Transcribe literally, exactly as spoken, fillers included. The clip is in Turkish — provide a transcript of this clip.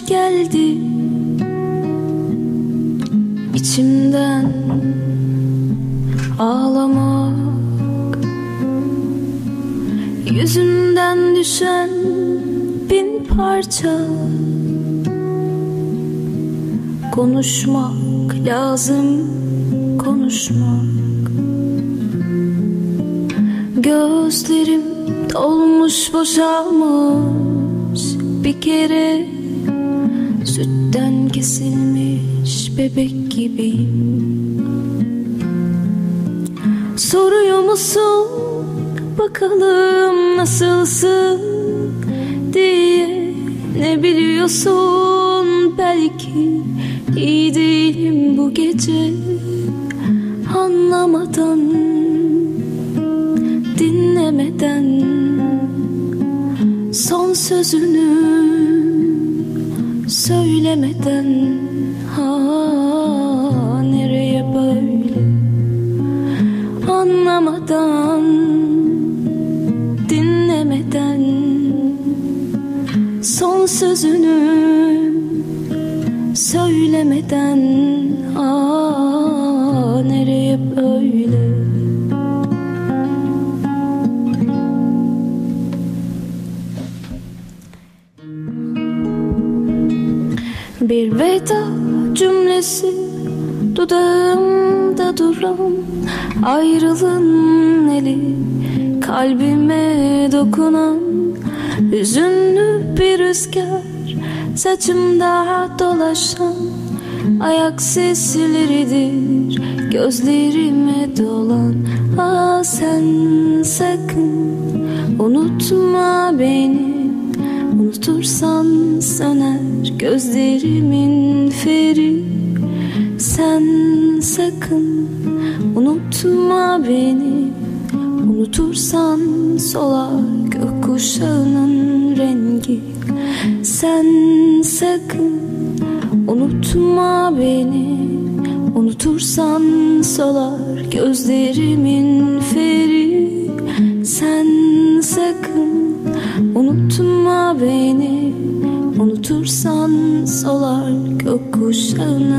geldi içimden ağlamak, yüzünden düşen bin parça. Konuşmak lazım, konuşmak. Gözlerim dolmuş boşalmış bir kere, sütten kesilmiş bebek gibiyim. Soruyor musun bakalım nasılsın diye? Ne biliyorsun belki iyi değilim bu gece. Anlamadan, dinlemeden son sözünü söylemeden, ha nereye böyle? Anlamadan, dinlemeden son sözünü söylemeden, ha nereye böyle? Bir veda cümlesi dudağımda duran, ayrılığın eli kalbime dokunan, hüzünlü bir rüzgar saçımda dolaşan, ayak sesleridir gözlerime dolan. Ah sen sakın unutma beni, unutursan söner gözlerimin feri. Sen sakın unutma beni, unutursan solar gökkuşağının rengi. Sen sakın unutma beni, unutursan solar gözlerimin feri. Sen sakın unutma beni, unutursan solar gökkuşağının